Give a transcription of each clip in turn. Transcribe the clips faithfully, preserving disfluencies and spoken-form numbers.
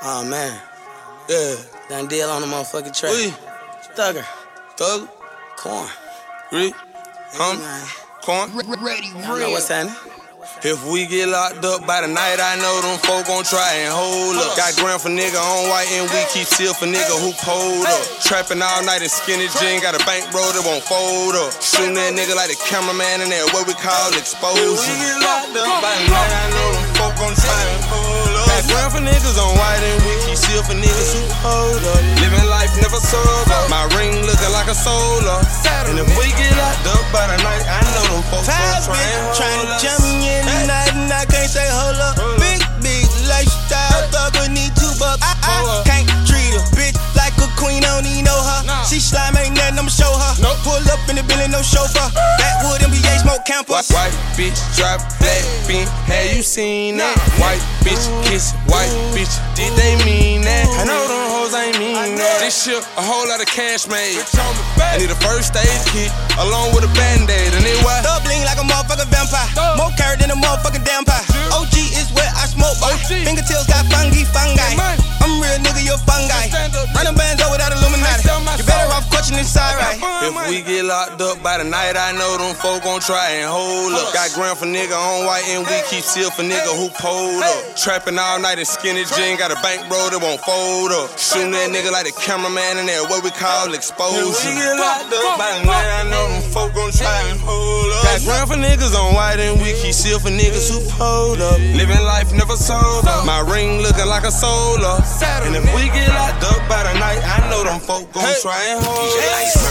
Oh man, yeah, done deal on the motherfucking track. We, Thugger, Thug, Corn, Rick, Hum, Corn. Ready, I know what's happening. If we get locked up by the night, I know them folk gon' try and hold up. Got grand for nigga on white and we keep chill for nigga who pulled up. Trapping all night in skinny jean, got a bankroll that won't fold up. Shooting that nigga like the cameraman in there, what we call exposure. If we get locked up by the night, I know them folk gon' try and hold up. Got grand for niggas on white and we keep chill for niggas who hold up. Living life never sober, my ring looking like a solar. And if we get locked up by the night, I know them folk gon' try and hold up. Jump me in the night and I can't say hold up. Big, big lifestyle, thugger need two bucks. I, I can't treat her, bitch, like a queen, I don't even know her. She slime, ain't nothing, I'ma show her. Pull up in the building, no chauffeur. Backwood, M B A, smoke campus. White bitch, drop black bean, have you seen that? White bitch, kiss, white bitch, did they mean that? I know them hoes ain't mean that. This shit, a whole lot of cash made. I need a first aid kit, along with a band-aid, and it why? Thug bling like a motherfucking vampire. More carrot than a motherfucking damn pie. O G is where I smoke by. Fingertips got fungi, fungi. I'm real nigga, you're fungi. Running bands over without Illuminati. You better off clutching inside, right? If we get locked up by the night, I know them folk gon' try and hold up. Got grand for nigga on white and we keep chill for nigga who pulled up. Trapping all night in skinny jean, got a bankroll that won't fold up. Shooting that nigga like the cameraman in there, what we call exposure. If we get locked up by the night, I know them folk gon' try and hold up. Got grand for niggas on white and we keep chill for niggas who pulled up. Living life never sober, my ring looking like a solar. And if we get locked up by the night, I know them folk gon' try and hold up.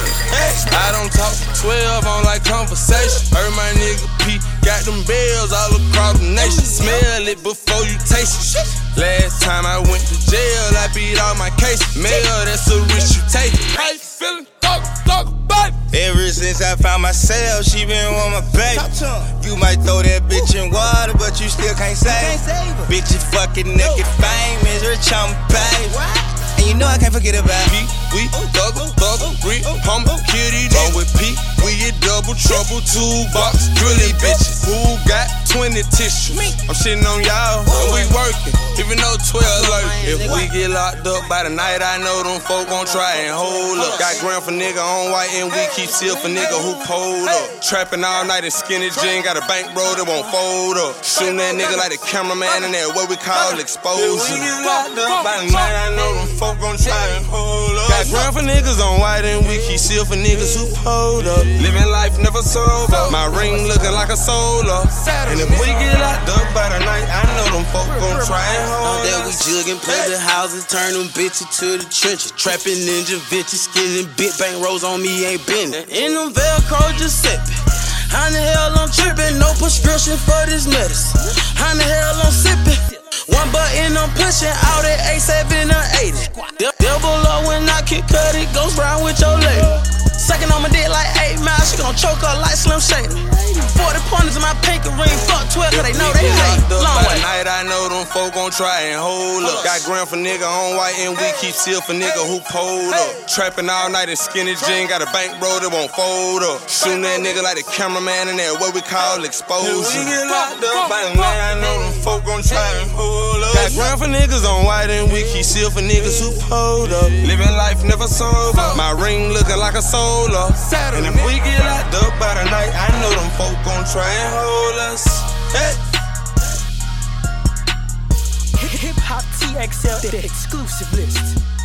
I don't talk to twelve on like conversation. Heard my nigga P got them bells all across the nation. Smell it before you taste it. Last time I went to jail, I beat all my cases. Mail, that's a risk you take. How you feeling? Talk, talk, baby. Ever since I found myself, she been on my baby. You might throw that bitch in water, but you still can't save her. Bitch, you fucking naked famous, rich on baby. And you know I can't forget about P, we thug, thug, Rick, Hum, kitty, roll with P. We get double trouble, two box, drilling bitches. Who got twenty tissues? I'm shitting on y'all, and we working, even though twelve lurking. If we get locked up by the night, I know them folk gon' try and hold up. Got grand for nigga on white and we keep chill for nigga who pulled up. Trapping all night in skinny jean, got a bankroll that won't fold up. Shooting that nigga like the cameraman in there, what we call exposure. If we get locked up by the night, I know them folk gon' try and hold up. Got grand for niggas on white and we keep chill for niggas who pulled up. Living life never sober, my ring looking like a solar. And if we get locked up by the night, I know them folk gon' try and hold That we us. jugging, play the houses, turn them bitches to the trenches. Trapping ninja, vintage, skinning, big bank rolls on me ain't bending. In them Velcro Giuseppe. How the hell I'm tripping? No prescription for this medicine. How the hell I'm sipping? One button I'm pushing out at A seven or eighty. Double low when I can cut it, goes round with your lady. Sucking on my dick like eight miles, she gon' choke her like Slim Shady. Forty pointers in my pinky ring, fuck twelve, cause they know they hate. Long way. Night, I know them folk gon' try and hold up. Got grand for nigga on white and we keep chill for nigga who pulled up. Trapping all night in skinny jean, got a bankroll that won't fold up. Shooting that nigga like the cameraman in there, what we call exposure. If we get locked up by the night, I know them folk gon' try and hold up. Got grand for niggas on white and we keep chill for niggas who pulled up. Living life never sober, my ring looking like a solar. And if we get locked up by the night, I know them folk gon' try and hold us. Hey. Hip Hop T X L, the exclusive list.